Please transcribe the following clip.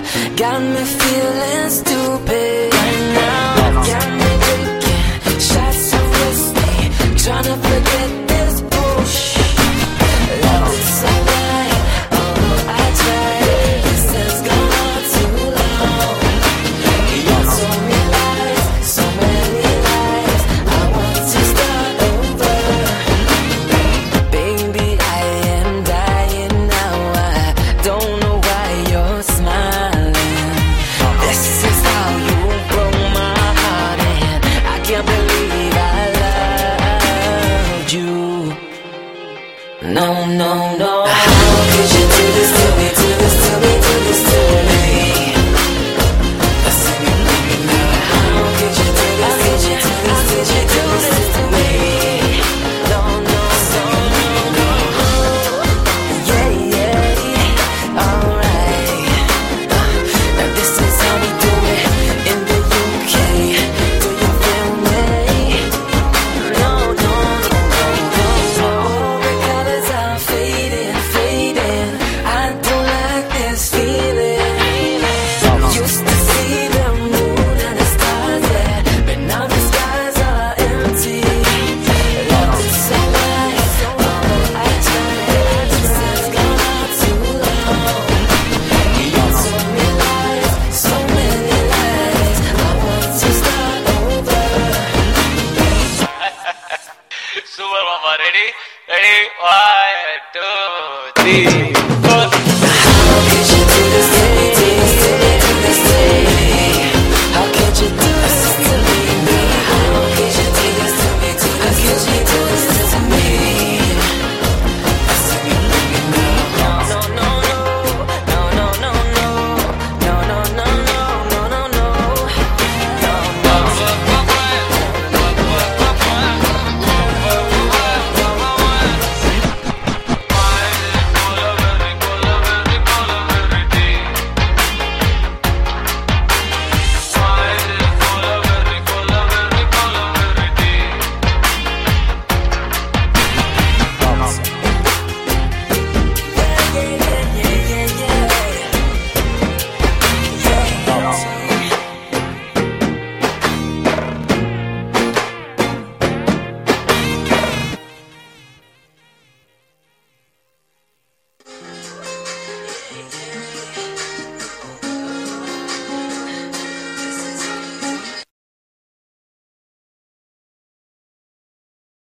Got me feeling stupid right now. Got me drinking shots of whiskey, trying to forget this bullshit. Love is so right, oh I tried. This has gone on too long. You told me lies, so many lies. I want to start over. Baby, I am dying now. I don't know why you're smiling. This is how you broke my heart, and I can't believe I loved you. No, no, no. How could you do this to me, do this to me, do this to me? I said, how could you do this, how could you do this, how could you do this to me? No, no, no, no, no. Yeah, yeah, alright. Now this is how we do it in the UK. Do you feel me? No, no, no, no, no. All the colors are fading, fading. I don't like this feeling. Used to see the moon and the stars, yeah, but now the skies are empty. Love is so right, oh I tried. This has gone on too long. You told me lies, so many lies. I want to start over. Super Mama, ready? Ready? 1, 2, 3.